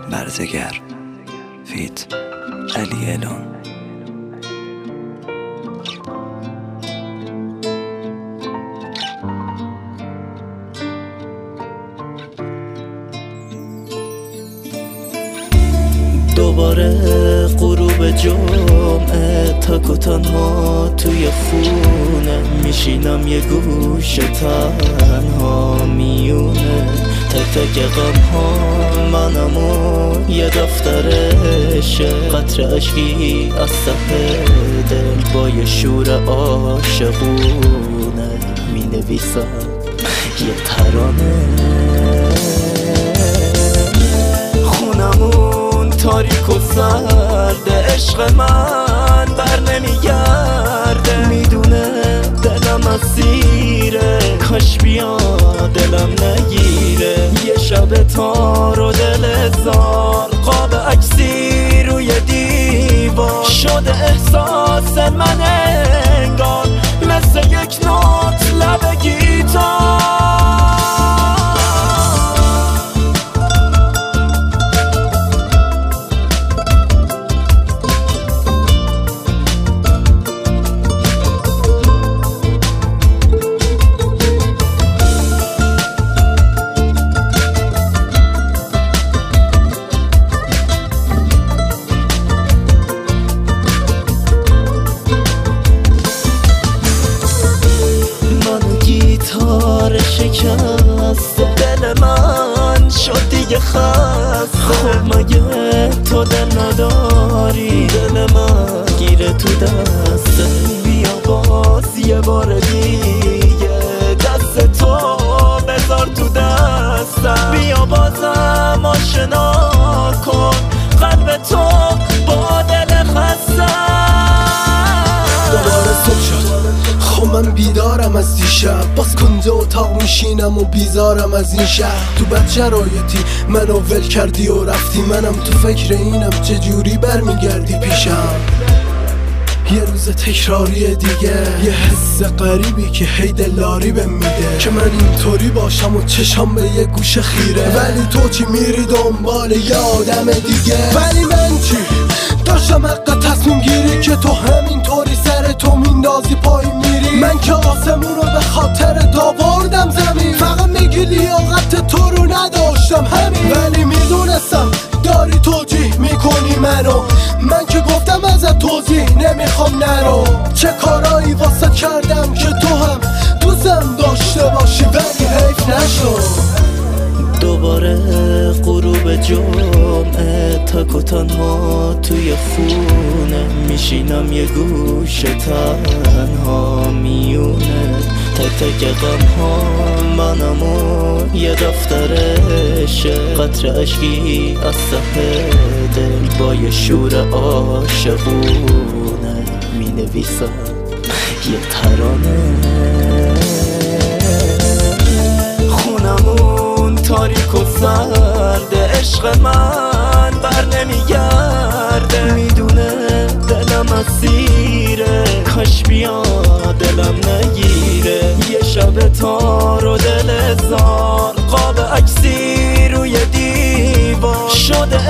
برزگر فیت علی الان. دوباره غروب جمعه تک و تنها توی خونه میشینم یه گوشه تنها میونه تک تک غم ها منم و یه دفترشه قطر عشقی از ته دل با یه شور عاشقونه مینویسم یه ترانه. خونمون تاریک و سرد عشق من بر نمیگرده میدونه دلم اسیره کاش بیا دلم نگیره یه شب تار و دل زار قاب عکسی روی دیوار شده احساس من انگار مثل یک نوت لب گیتار. گیتار شکسته دل من شد دیگه خسته خب مگه تو دل نداری دل من گیره تو دسته بیا باز یه بار دیگه دست تو بذار تو دستم بیا بازم آشنا کن قلب تو با دل خستم. دوباره صبح شد خب من بیدارم از دیشب باز کنده اتاق میشینم و بیزارم از این شهر تو بد شرایطی منو ول کردی و رفتی منم تو فکر اینم چجوری برمیگردی پیشم. یه روز تکراری دیگه یه حس غریبی که هی دلاری بهم میده که من اینطوری باشم و چشام به یه گوشه خیره ولی تو چی میری دنبال یه آدم دیگه ولی من چی داشتم حق تصمیم گیری که تو همینطوری سر تو میندازی پای میری من که آسمون رو به خاطر داوردم زمین فقط میگی لیاقت تو رو نداشتم همین ولی میدونستم داری توجیه میکنی منو من که گفتم ازت توضیح نمیخوام نرو چه کارایی واسه کردم که تو هم دوستم داشته باشی ولی حیف نشد. دوباره غروب جمعه تک و تنها توی خونه میشینم یه گوشه تنها میونه تک تک غم ها منم و یه دفترشه قطر عشقی از ته دل با یه شور عاشقونه مینویسم یه ترانه. خونمون تاریک و سرد عشق من بر نمیگرده میدونه دلم اسیره کاش بیا دلم نگیره یه شب تار و دل زار قاب عکسی روی دیوار شده